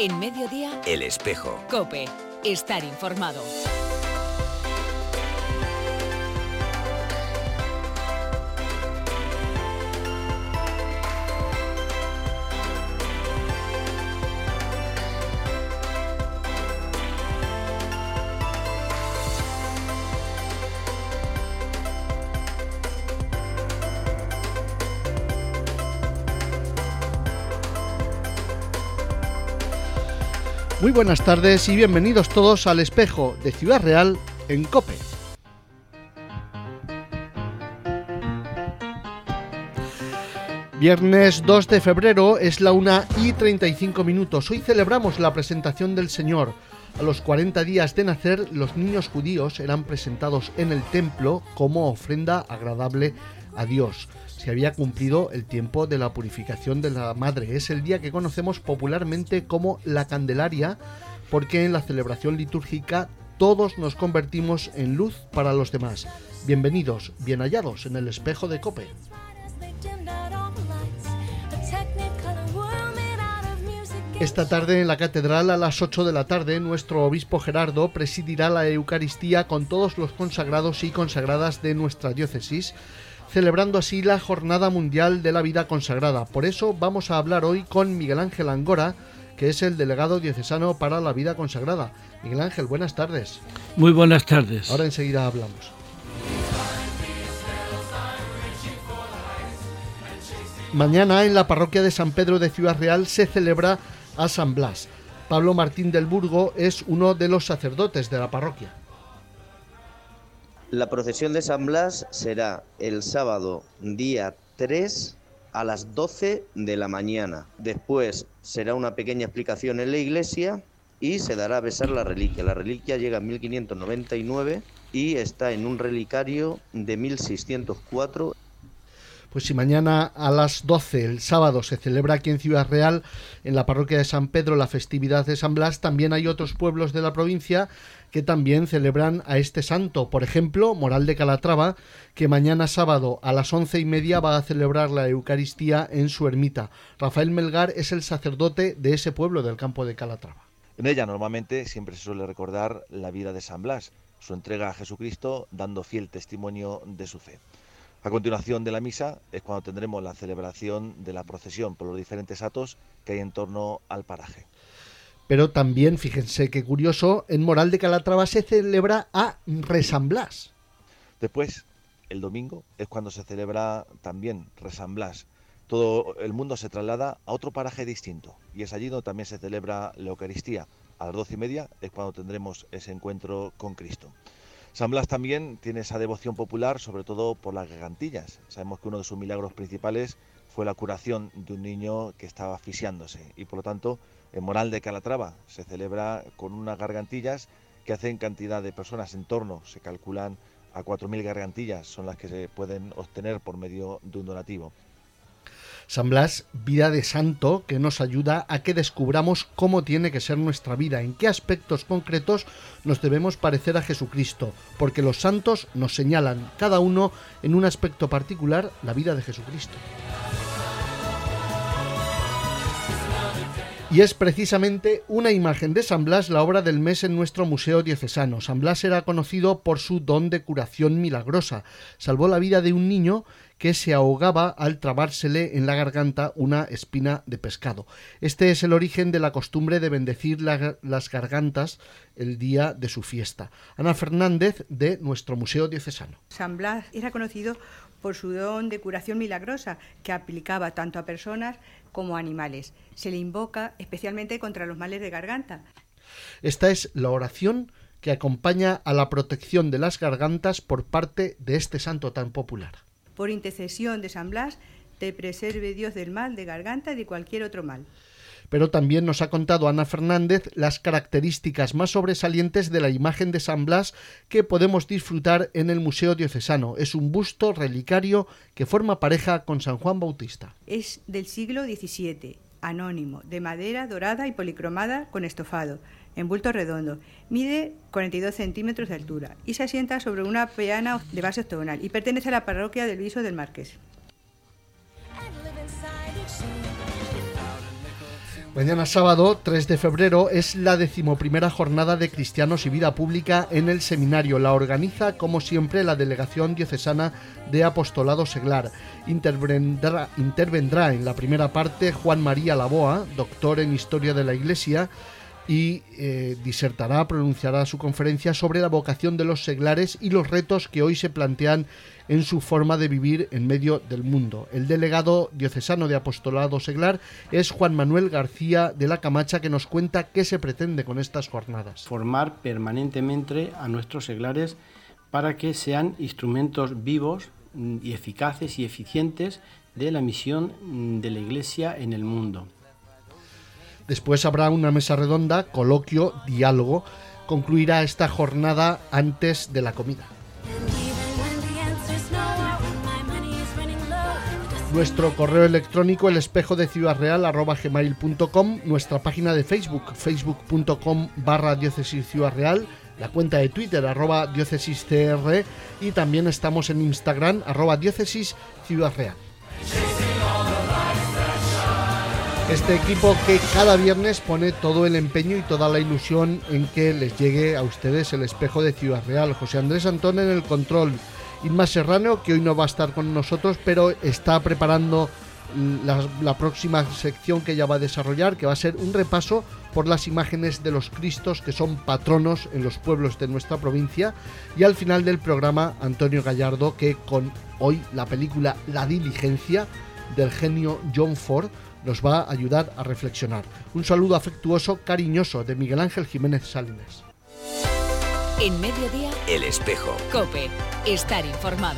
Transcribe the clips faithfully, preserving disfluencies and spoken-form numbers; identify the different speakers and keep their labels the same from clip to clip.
Speaker 1: En Mediodía,
Speaker 2: El Espejo.
Speaker 1: COPE. Estar informado.
Speaker 3: Muy buenas tardes y bienvenidos todos al Espejo de Ciudad Real en COPE. Viernes dos de febrero, es la una y treinta y cinco minutos. Hoy celebramos la presentación del Señor. A los cuarenta días de nacer, los niños judíos eran presentados en el templo como ofrenda agradable a Dios. Se había cumplido el tiempo de la purificación de la madre. Es el día que conocemos popularmente como la Candelaria, porque en la celebración litúrgica todos nos convertimos en luz para los demás. Bienvenidos, bien hallados en el Espejo de COPE. Esta tarde en la catedral a las ocho de la tarde, nuestro obispo Gerardo presidirá la Eucaristía con todos los consagrados y consagradas de nuestra diócesis, celebrando así la Jornada Mundial de la Vida Consagrada. Por eso vamos a hablar hoy con Miguel Ángel Angora, que es el delegado diocesano para la vida consagrada. Miguel Ángel, buenas tardes.
Speaker 4: Muy buenas tardes.
Speaker 3: Ahora enseguida hablamos. Mañana en la parroquia de San Pedro de Ciudad Real se celebra a San Blas. Pablo Martín del Burgo es uno de los sacerdotes de la parroquia.
Speaker 5: La procesión de San Blas será el sábado día tres a las doce de la mañana. Después será una pequeña explicación en la iglesia y se dará a besar la reliquia. La reliquia llega en mil quinientos noventa y nueve y está en un relicario de mil seiscientos cuatro.
Speaker 3: Pues si mañana a las doce, el sábado, se celebra aquí en Ciudad Real, en la parroquia de San Pedro, la festividad de San Blas, también hay otros pueblos de la provincia que también celebran a este santo. Por ejemplo, Moral de Calatrava, que mañana sábado a las once y media va a celebrar la Eucaristía en su ermita. Rafael Melgar es el sacerdote de ese pueblo del campo de Calatrava.
Speaker 6: En ella normalmente siempre se suele recordar la vida de San Blas, su entrega a Jesucristo, dando fiel testimonio de su fe. A continuación de la misa es cuando tendremos la celebración de la procesión por los diferentes atos que hay en torno al paraje.
Speaker 3: Pero también, fíjense qué curioso, en Moral de Calatrava se celebra a Resan Blas.
Speaker 6: Después, el domingo, es cuando se celebra también Resan Blas. Todo el mundo se traslada a otro paraje distinto y es allí donde también se celebra la Eucaristía. A las doce y media es cuando tendremos ese encuentro con Cristo. San Blas también tiene esa devoción popular, sobre todo por las gargantillas. Sabemos que uno de sus milagros principales fue la curación de un niño que estaba asfixiándose y por lo tanto en Moral de Calatrava se celebra con unas gargantillas que hacen cantidad de personas en torno, se calculan a cuatro mil gargantillas, son las que se pueden obtener por medio de un donativo.
Speaker 3: San Blas, vida de santo, que nos ayuda a que descubramos cómo tiene que ser nuestra vida, en qué aspectos concretos nos debemos parecer a Jesucristo, porque los santos nos señalan, cada uno en un aspecto particular, la vida de Jesucristo. Y es precisamente una imagen de San Blas la obra del mes en nuestro Museo Diocesano. San Blas era conocido por su don de curación milagrosa. Salvó la vida de un niño que se ahogaba al trabársele en la garganta una espina de pescado. Este es el origen de la costumbre de bendecir la, las gargantas el día de su fiesta. Ana Fernández, de nuestro Museo Diocesano.
Speaker 7: San Blas era conocido por su don de curación milagrosa, que aplicaba tanto a personas como a animales. Se le invoca especialmente contra los males de garganta.
Speaker 3: Esta es la oración que acompaña a la protección de las gargantas por parte de este santo tan popular.
Speaker 7: Por intercesión de San Blas, te preserve Dios del mal de garganta y de cualquier otro mal.
Speaker 3: Pero también nos ha contado Ana Fernández las características más sobresalientes de la imagen de San Blas que podemos disfrutar en el Museo Diocesano. Es un busto relicario que forma pareja con San Juan Bautista.
Speaker 7: Es del siglo diecisiete, anónimo, de madera dorada y policromada con estofado, en bulto redondo. Mide cuarenta y dos centímetros de altura y se asienta sobre una peana de base octogonal y pertenece a la parroquia del Viso del Marqués.
Speaker 3: Mañana sábado, tres de febrero, es la decimoprimera jornada de Cristianos y Vida Pública en el seminario. La organiza, como siempre, la Delegación Diocesana de Apostolado Seglar. Intervendrá, intervendrá en la primera parte Juan María Laboa, doctor en Historia de la Iglesia, y eh, disertará, pronunciará su conferencia sobre la vocación de los seglares y los retos que hoy se plantean en su forma de vivir en medio del mundo. El delegado diocesano de Apostolado Seglar es Juan Manuel García de la Camacha, que nos cuenta qué se pretende con estas jornadas.
Speaker 2: Formar permanentemente a nuestros seglares para que sean instrumentos vivos y eficaces y eficientes de la misión de la Iglesia en el mundo.
Speaker 3: Después habrá una mesa redonda, coloquio, diálogo. Concluirá esta jornada antes de la comida. Nuestro correo electrónico, el espejo de Ciudad Real, arroba gmail punto com, nuestra página de Facebook, facebook punto com barra diócesis Ciudad Real, la cuenta de Twitter, arroba diócesis C R, y también estamos en Instagram, arroba diócesis Ciudad Real. Este equipo que cada viernes pone todo el empeño y toda la ilusión en que les llegue a ustedes el espejo de Ciudad Real. José Andrés Antón en el control, Inma Serrano, que hoy no va a estar con nosotros, pero está preparando la, la próxima sección que ella va a desarrollar, que va a ser un repaso por las imágenes de los Cristos que son patronos en los pueblos de nuestra provincia. Y al final del programa, Antonio Gallardo, que con hoy la película La Diligencia del genio John Ford nos va a ayudar a reflexionar. Un saludo afectuoso, cariñoso, de Miguel Ángel Jiménez Salinas.
Speaker 1: En Mediodía,
Speaker 4: El Espejo.
Speaker 1: COPE. Estar informado.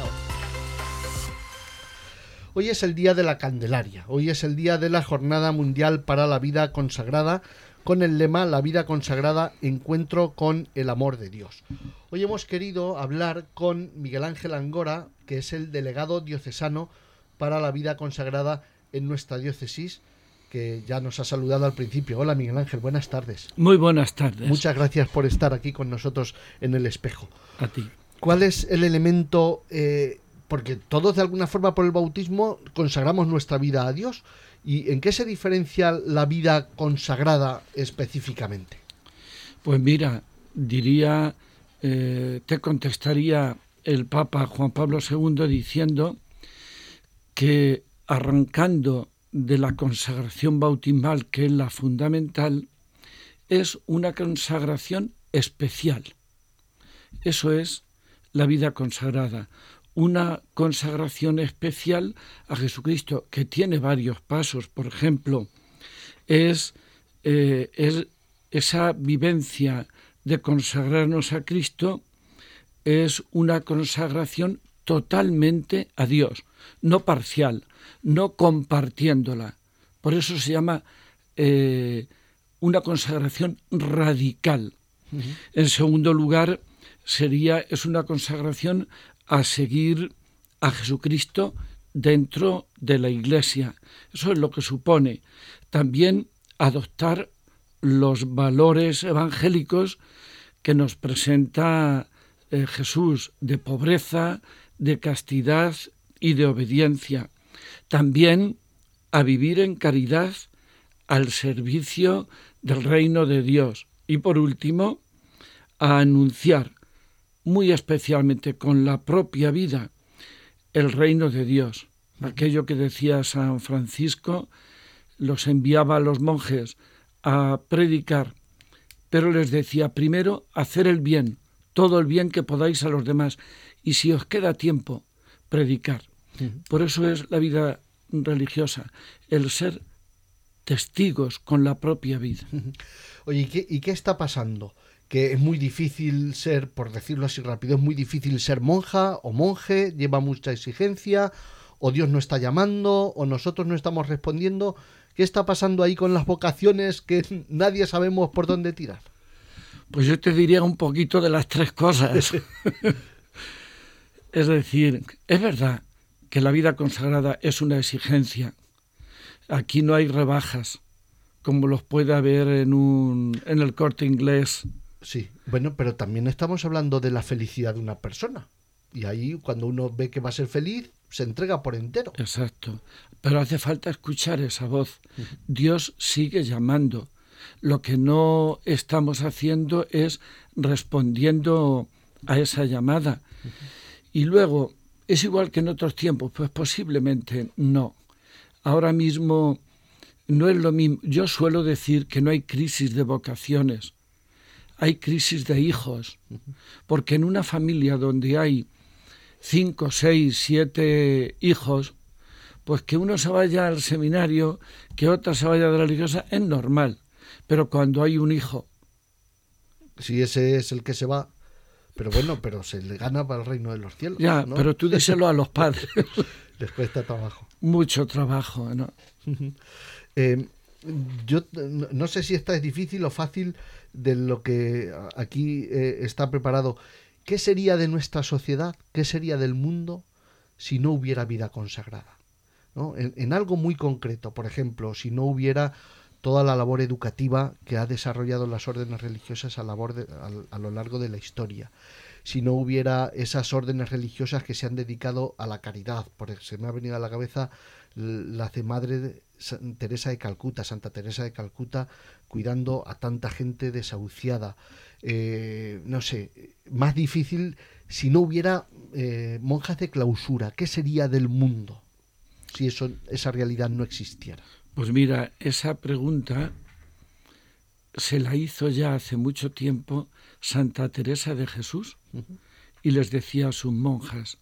Speaker 3: Hoy es el día de la Candelaria. Hoy es el día de la Jornada Mundial para la Vida Consagrada, con el lema La vida consagrada, encuentro con el amor de Dios. Hoy hemos querido hablar con Miguel Ángel Angora, que es el delegado diocesano para la vida consagrada en nuestra diócesis, que ya nos ha saludado al principio. Hola Miguel Ángel, buenas tardes.
Speaker 8: Muy buenas tardes.
Speaker 3: Muchas gracias por estar aquí con nosotros en El Espejo.
Speaker 8: A ti.
Speaker 3: ¿Cuál es el elemento, eh, porque todos de alguna forma por el bautismo consagramos nuestra vida a Dios, y en qué se diferencia la vida consagrada específicamente?
Speaker 8: Pues mira, diría, eh, te contestaría el Papa Juan Pablo segundo diciendo que arrancando de la consagración bautismal, que es la fundamental, es una consagración especial. Eso es la vida consagrada, una consagración especial a Jesucristo, que tiene varios pasos. Por ejemplo, es, eh, es esa vivencia de consagrarnos a Cristo, es una consagración totalmente a Dios, no parcial, no compartiéndola. Por eso se llama eh, una consagración radical. Uh-huh. En segundo lugar, sería, es una consagración a seguir a Jesucristo dentro de la Iglesia. Eso es lo que supone también adoptar los valores evangélicos que nos presenta eh, Jesús, de pobreza, de castidad y de obediencia. También a vivir en caridad al servicio del reino de Dios. Y por último, a anunciar muy especialmente con la propia vida el reino de Dios. Aquello que decía San Francisco, los enviaba a los monjes a predicar, pero les decía primero hacer el bien, todo el bien que podáis a los demás, y si os queda tiempo, predicar. Uh-huh. Por eso es la vida religiosa, el ser testigos con la propia vida.
Speaker 3: Uh-huh. Oye, ¿y qué, ¿y qué está pasando? Que es muy difícil ser, por decirlo así rápido, es muy difícil ser monja o monje, lleva mucha exigencia, o Dios no está llamando, o nosotros no estamos respondiendo. ¿Qué está pasando ahí con las vocaciones que nadie sabemos por dónde tirar?
Speaker 8: Pues yo te diría un poquito de las tres cosas. Es decir, es verdad que la vida consagrada es una exigencia. Aquí no hay rebajas, como los puede haber en, un, en el Corte Inglés.
Speaker 3: Sí, bueno, pero también estamos hablando de la felicidad de una persona. Y ahí, cuando uno ve que va a ser feliz, se entrega por entero.
Speaker 8: Exacto. Pero hace falta escuchar esa voz. Uh-huh. Dios sigue llamando. Lo que no estamos haciendo es respondiendo a esa llamada. Uh-huh. Y luego, ¿es igual que en otros tiempos? Pues posiblemente no. Ahora mismo no es lo mismo. Yo suelo decir que no hay crisis de vocaciones, hay crisis de hijos. Uh-huh. Porque en una familia donde hay cinco, seis, siete hijos, pues que uno se vaya al seminario, que otra se vaya de la religiosa, es normal. Pero cuando hay un hijo...
Speaker 3: Si ese es el que se va, pero bueno, pero se le gana para el reino de los cielos.
Speaker 8: Ya,
Speaker 3: ¿no?
Speaker 8: Pero tú díselo a los padres.
Speaker 3: Les cuesta trabajo.
Speaker 8: Mucho trabajo, ¿no?
Speaker 3: eh, yo no sé si esta es difícil o fácil de lo que aquí eh, está preparado. ¿Qué sería de nuestra sociedad? ¿Qué sería del mundo si no hubiera vida consagrada? ¿No? En, en algo muy concreto, por ejemplo, si no hubiera toda la labor educativa que ha desarrollado las órdenes religiosas a, labor de, a, a lo largo de la historia, si no hubiera esas órdenes religiosas que se han dedicado a la caridad, porque se me ha venido a la cabeza la de Madre de Teresa de Calcuta, Santa Teresa de Calcuta, cuidando a tanta gente desahuciada. Eh, no sé, más difícil si no hubiera eh, monjas de clausura. ¿Qué sería del mundo si eso, esa realidad no existiera?
Speaker 8: Pues mira, esa pregunta se la hizo ya hace mucho tiempo Santa Teresa de Jesús. Uh-huh. Y les decía a sus monjas,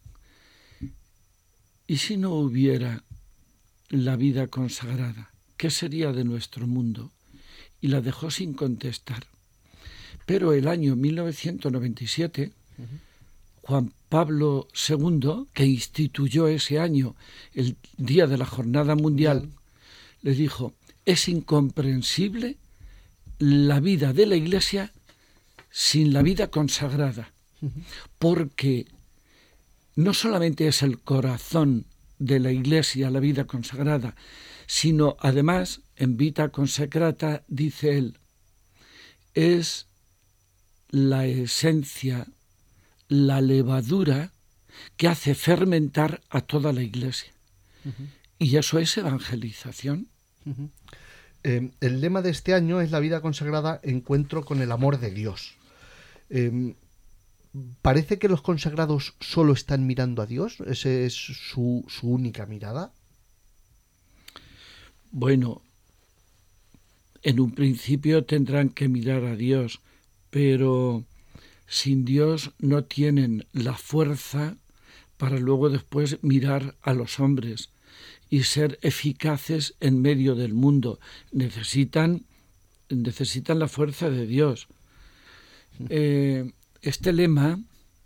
Speaker 8: ¿y si no hubiera la vida consagrada? ¿Qué sería de nuestro mundo? Y la dejó sin contestar. Pero el año mil novecientos noventa y siete, uh-huh, Juan Pablo segundo, que instituyó ese año el día de la Jornada Mundial, uh-huh, le dijo, es incomprensible la vida de la Iglesia sin la vida consagrada, uh-huh, porque no solamente es el corazón de la Iglesia la vida consagrada, sino además, en Vita Consecrata, dice él, es la esencia, la levadura que hace fermentar a toda la Iglesia. Uh-huh. Y eso es evangelización.
Speaker 3: Uh-huh. Eh, el lema de este año es la vida consagrada, encuentro con el amor de Dios. Eh, ¿Parece que los consagrados solo están mirando a Dios? ¿Esa es su, su única mirada?
Speaker 8: Bueno, en un principio tendrán que mirar a Dios, pero sin Dios no tienen la fuerza para luego después mirar a los hombres y ser eficaces en medio del mundo. Necesitan, necesitan la fuerza de Dios. Eh, este lema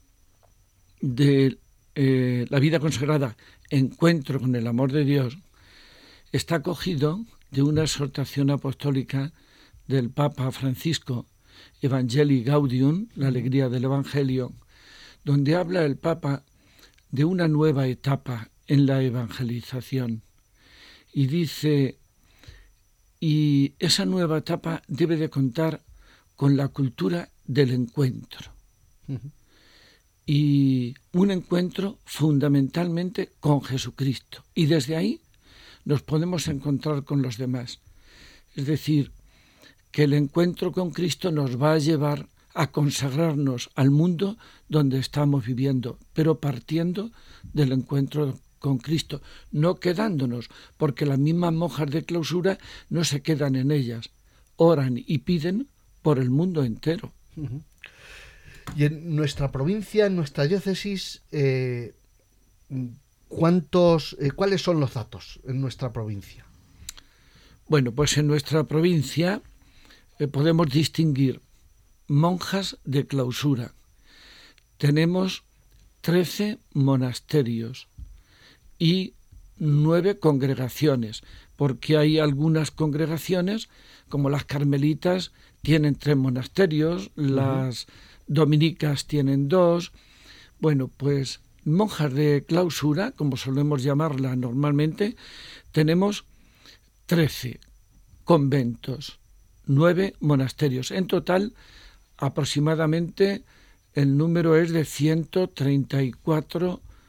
Speaker 8: de eh, la vida consagrada, encuentro con el amor de Dios, está cogido de una exhortación apostólica del Papa Francisco, Evangelii Gaudium, la alegría del Evangelio, donde habla el Papa de una nueva etapa en la evangelización. Y dice, y esa nueva etapa debe de contar con la cultura del encuentro. Uh-huh. Y un encuentro fundamentalmente con Jesucristo. Y desde ahí nos podemos encontrar con los demás. Es decir, que el encuentro con Cristo nos va a llevar a consagrarnos al mundo donde estamos viviendo, pero partiendo del encuentro con Cristo, no quedándonos, porque las mismas monjas de clausura no se quedan en ellas, oran y piden por el mundo entero.
Speaker 3: Uh-huh. Y en nuestra provincia, en nuestra diócesis, eh, ¿cuántos, eh, ¿cuáles son los datos en nuestra provincia?
Speaker 8: Bueno, pues en nuestra provincia eh, podemos distinguir monjas de clausura. Tenemos trece monasterios y nueve congregaciones, porque hay algunas congregaciones, como las carmelitas, tienen tres monasterios, uh-huh. Las dominicas tienen dos. Bueno, pues monjas de clausura, como solemos llamarla normalmente, tenemos trece conventos, nueve monasterios. En total, aproximadamente, el número es de ciento treinta y cuatro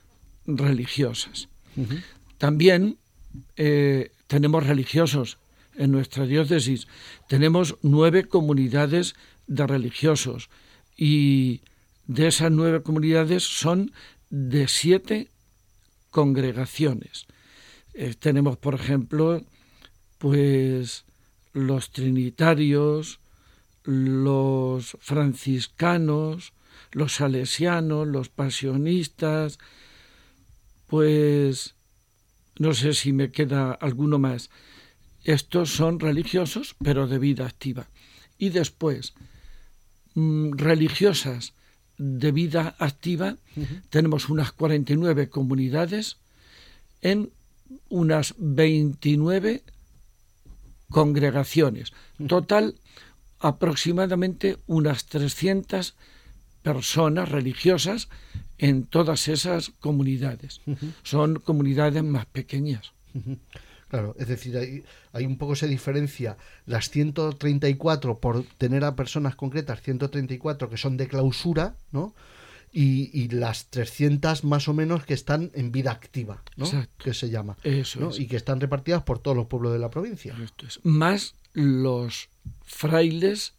Speaker 8: religiosas. Uh-huh. También eh, tenemos religiosos en nuestra diócesis. Tenemos nueve comunidades de religiosos y de esas nueve comunidades son de siete congregaciones. Eh, tenemos, por ejemplo, pues los trinitarios, los franciscanos, los salesianos, los pasionistas, pues no sé si me queda alguno más. Estos son religiosos, pero de vida activa. Y después, mmm, religiosas de vida activa, uh-huh. tenemos unas cuarenta y nueve comunidades en unas veintinueve congregaciones. Total, aproximadamente unas trescientas personas religiosas en todas esas comunidades. Uh-huh. Son comunidades más pequeñas.
Speaker 3: Uh-huh. Claro, es decir, hay, hay un poco se diferencia las ciento treinta y cuatro por tener a personas concretas, ciento treinta y cuatro que son de clausura, ¿no? Y, y las trescientas más o menos que están en vida activa, ¿no?
Speaker 8: Exacto.
Speaker 3: Que se llama.
Speaker 8: Eso
Speaker 3: ¿no?
Speaker 8: es.
Speaker 3: Y que están repartidas por todos los pueblos de la provincia.
Speaker 8: Esto es. Más los frailes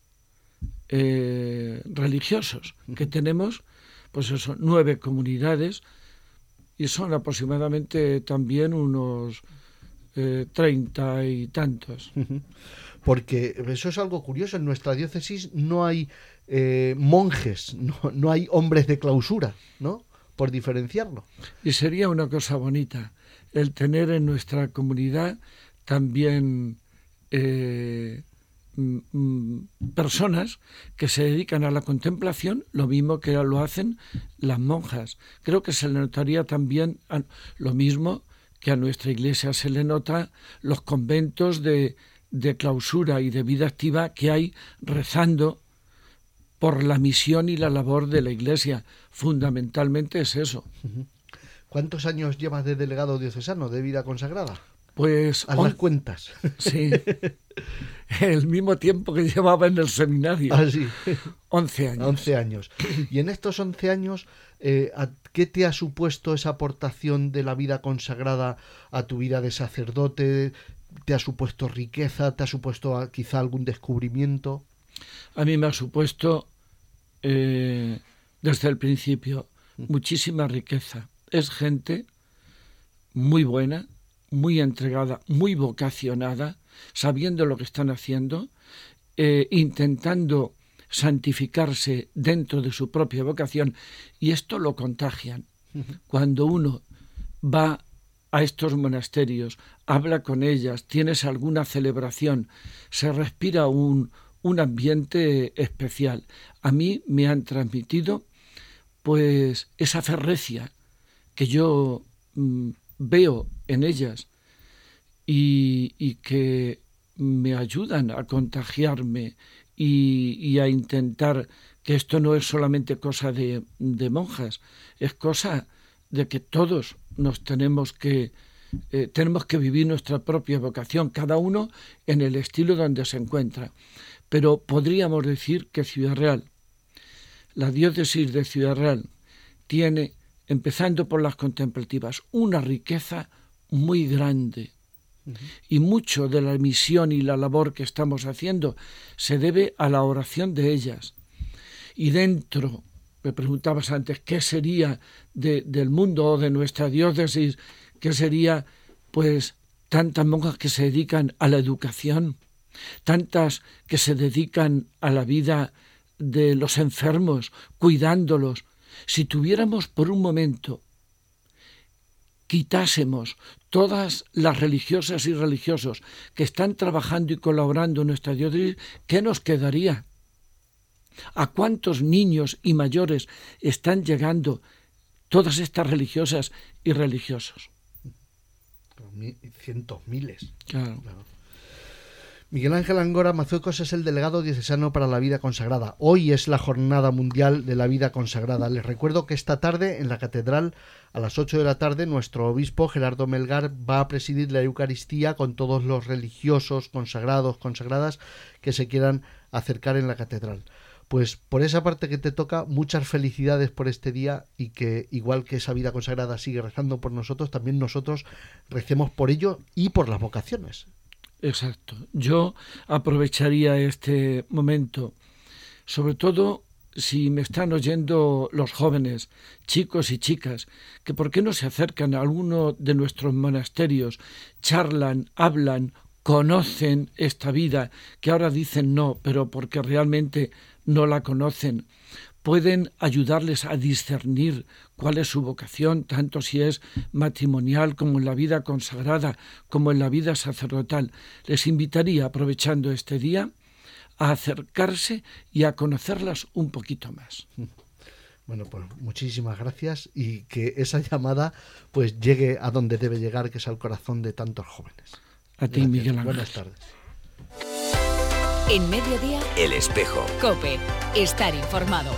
Speaker 8: eh, religiosos, uh-huh. que tenemos, pues eso, nueve comunidades y son aproximadamente también unos eh, treinta y tantos.
Speaker 3: Uh-huh. Porque eso es algo curioso, en nuestra diócesis no hay eh, monjes, no, no hay hombres de clausura, ¿no? Por diferenciarlo.
Speaker 8: Y sería una cosa bonita el tener en nuestra comunidad también eh, m- m- personas que se dedican a la contemplación, lo mismo que lo hacen las monjas. Creo que se le notaría también a, lo mismo que a nuestra iglesia se le nota los conventos de, de clausura y de vida activa que hay rezando por la misión y la labor de la iglesia. Fundamentalmente es eso.
Speaker 3: ¿Cuántos años llevas de delegado diocesano de vida consagrada?
Speaker 8: Pues
Speaker 3: haz las cuentas.
Speaker 8: Sí, el mismo tiempo que llevaba en el seminario.
Speaker 3: Ah, sí.
Speaker 8: once años.
Speaker 3: once años. Y en estos once años, eh, ¿qué te ha supuesto esa aportación de la vida consagrada a tu vida de sacerdote? ¿Te ha supuesto riqueza? ¿Te ha supuesto quizá algún descubrimiento?
Speaker 8: A mí me ha supuesto, eh, desde el principio, muchísima riqueza. Es gente muy buena, muy entregada, muy vocacionada, sabiendo lo que están haciendo, eh, intentando santificarse dentro de su propia vocación, y esto lo contagian. Uh-huh. Cuando uno va a estos monasterios, habla con ellas, tienes alguna celebración, se respira un, un ambiente especial. A mí me han transmitido pues esa ferrecia que yo mmm, veo en ellas y, y que me ayudan a contagiarme y, y a intentar que esto no es solamente cosa de, de monjas, es cosa de que todos nos tenemos que eh, tenemos que vivir nuestra propia vocación, cada uno en el estilo donde se encuentra. Pero podríamos decir que Ciudad Real, la diócesis de Ciudad Real, tiene, empezando por las contemplativas, una riqueza muy grande. Uh-huh. Y mucho de la misión y la labor que estamos haciendo se debe a la oración de ellas. Y dentro, me preguntabas antes, ¿qué sería de, del mundo o de nuestra diócesis? ¿Qué sería, pues, tantas monjas que se dedican a la educación, tantas que se dedican a la vida de los enfermos, cuidándolos? Si tuviéramos por un momento, quitásemos todas las religiosas y religiosos que están trabajando y colaborando en nuestra diócesis, ¿qué nos quedaría? ¿A cuántos niños y mayores están llegando todas estas religiosas y religiosos?
Speaker 3: Cientos, miles.
Speaker 8: Claro.
Speaker 3: Claro. Miguel Ángel Angora Mazuecos es el delegado diocesano para la vida consagrada. Hoy es la Jornada Mundial de la Vida Consagrada. Les recuerdo que esta tarde en la Catedral, a las ocho de la tarde, nuestro obispo Gerardo Melgar va a presidir la Eucaristía con todos los religiosos, consagrados, consagradas que se quieran acercar en la Catedral. Pues por esa parte que te toca, muchas felicidades por este día, y que igual que esa vida consagrada sigue rezando por nosotros, también nosotros recemos por ello y por las vocaciones.
Speaker 8: Exacto. Yo aprovecharía este momento, sobre todo si me están oyendo los jóvenes, chicos y chicas, que por qué no se acercan a alguno de nuestros monasterios, charlan, hablan, conocen esta vida, que ahora dicen no, pero porque realmente no la conocen. Pueden ayudarles a discernir cuál es su vocación, tanto si es matrimonial como en la vida consagrada, como en la vida sacerdotal. Les invitaría, aprovechando este día, a acercarse y a conocerlas un poquito más.
Speaker 3: Bueno, pues muchísimas gracias, y que esa llamada pues llegue a donde debe llegar, que es al corazón de tantos jóvenes.
Speaker 8: A ti,
Speaker 3: Gracias.
Speaker 8: Miguel Ángel.
Speaker 3: Buenas tardes.
Speaker 1: En Mediodía,
Speaker 4: El Espejo.
Speaker 1: COPE. Estar informado.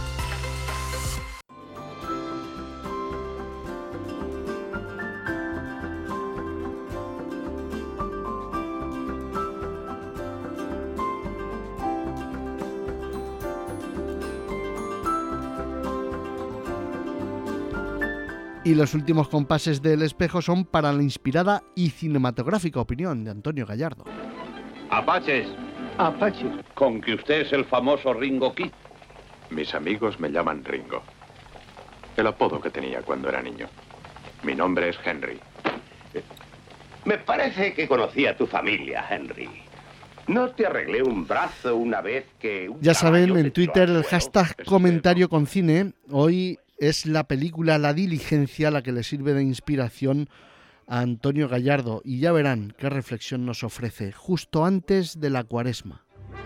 Speaker 3: Y los últimos compases del Espejo son para la inspirada y cinematográfica opinión de Antonio Gallardo.
Speaker 9: Apaches.
Speaker 10: Apaches.
Speaker 9: Con que usted es el famoso Ringo Kid.
Speaker 10: Mis amigos me llaman Ringo. El apodo que tenía cuando era niño. Mi nombre es Henry.
Speaker 11: Me parece que conocí a tu familia, Henry. ¿No te arreglé un brazo una vez que... Un
Speaker 3: ya saben, en
Speaker 11: te
Speaker 3: Twitter
Speaker 11: echó al
Speaker 3: el hashtag
Speaker 11: suelo?
Speaker 3: comentario con cine. Hoy es la película La Diligencia la que le sirve de inspiración a Antonio Gallardo, y ya verán qué reflexión nos ofrece justo antes de la Cuaresma.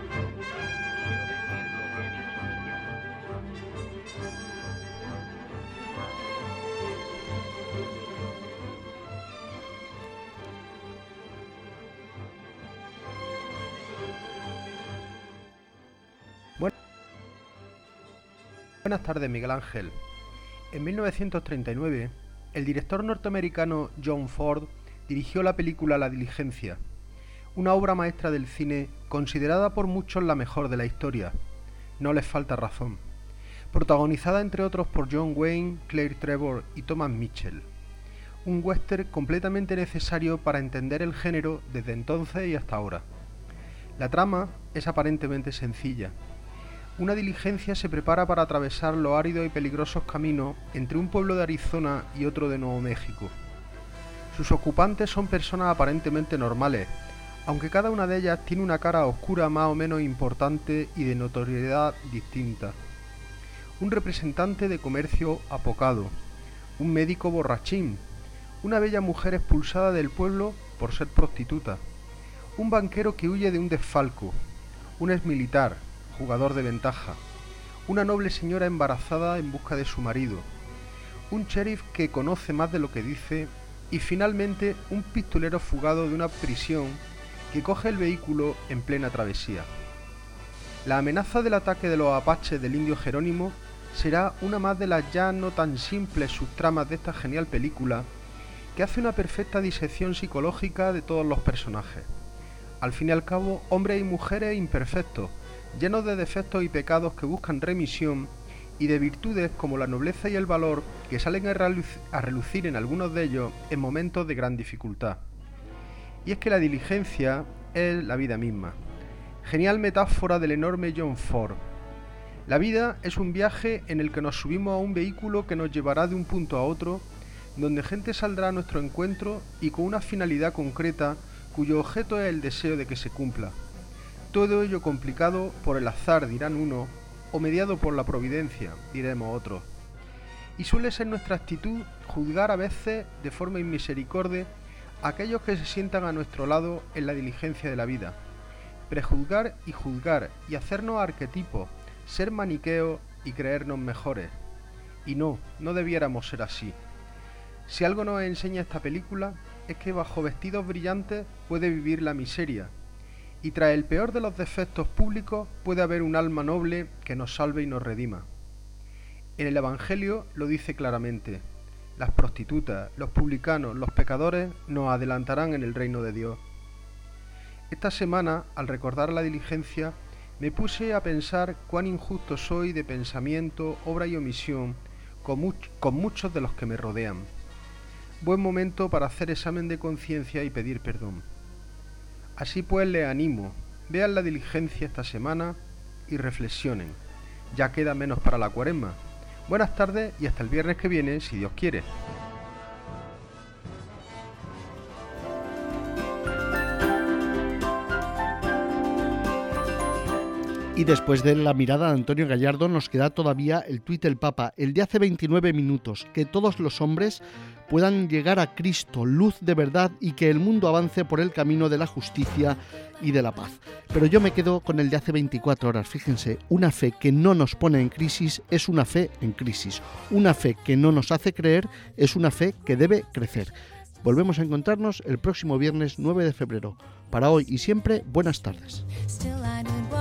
Speaker 12: Buenas tardes, Miguel Ángel. En mil novecientos treinta y nueve, el director norteamericano John Ford dirigió la película La Diligencia, una obra maestra del cine considerada por muchos la mejor de la historia. No les falta razón. Protagonizada entre otros por John Wayne, Claire Trevor y Thomas Mitchell. Un western completamente necesario para entender el género desde entonces y hasta ahora. La trama es aparentemente sencilla. Una diligencia se prepara para atravesar los áridos y peligrosos caminos entre un pueblo de Arizona y otro de Nuevo México. Sus ocupantes son personas aparentemente normales, aunque cada una de ellas tiene una cara oscura más o menos importante y de notoriedad distinta. Un representante de comercio apocado, un médico borrachín, una bella mujer expulsada del pueblo por ser prostituta, un banquero que huye de un desfalco, un exmilitar, jugador de ventaja, una noble señora embarazada en busca de su marido, un sheriff que conoce más de lo que dice, y finalmente un pistolero fugado de una prisión que coge el vehículo en plena travesía. La amenaza del ataque de los apaches del indio Jerónimo será una más de las ya no tan simples subtramas de esta genial película, que hace una perfecta disección psicológica de todos los personajes. Al fin y al cabo, hombres y mujeres imperfectos, llenos de defectos y pecados que buscan remisión, y de virtudes como la nobleza y el valor que salen a relucir en algunos de ellos en momentos de gran dificultad. Y es que la diligencia es la vida misma. Genial metáfora del enorme John Ford. La vida es un viaje en el que nos subimos a un vehículo que nos llevará de un punto a otro, donde gente saldrá a nuestro encuentro y con una finalidad concreta cuyo objeto es el deseo de que se cumpla. Todo ello complicado por el azar, dirán unos, o mediado por la providencia, diremos otros. Y suele ser nuestra actitud juzgar a veces de forma inmisericordia a aquellos que se sientan a nuestro lado en la diligencia de la vida. Prejuzgar y juzgar y hacernos arquetipos, ser maniqueos y creernos mejores. Y no, no debiéramos ser así. Si algo nos enseña esta película es que bajo vestidos brillantes puede vivir la miseria, y tras el peor de los defectos públicos puede haber un alma noble que nos salve y nos redima. En el Evangelio lo dice claramente: las prostitutas, los publicanos, los pecadores nos adelantarán en el reino de Dios. Esta semana, al recordar la diligencia, Me puse a pensar cuán injusto soy de pensamiento, obra y omisión con, much- con muchos de los que me rodean. Buen momento para hacer examen de conciencia y pedir perdón. Así pues les animo, vean la diligencia esta semana y reflexionen. Ya queda menos para la cuaresma. Buenas tardes y hasta el viernes que viene, si Dios quiere.
Speaker 3: Y después de la mirada de Antonio Gallardo nos queda todavía el tuit del Papa, el de hace veintinueve minutos, que todos los hombres puedan llegar a Cristo, luz de verdad, y que el mundo avance por el camino de la justicia y de la paz. Pero yo me quedo con el de hace veinticuatro horas, fíjense, una fe que no nos pone en crisis es una fe en crisis, una fe que no nos hace creer es una fe que debe crecer. Volvemos a encontrarnos el próximo viernes nueve de febrero. Para hoy y siempre, buenas tardes.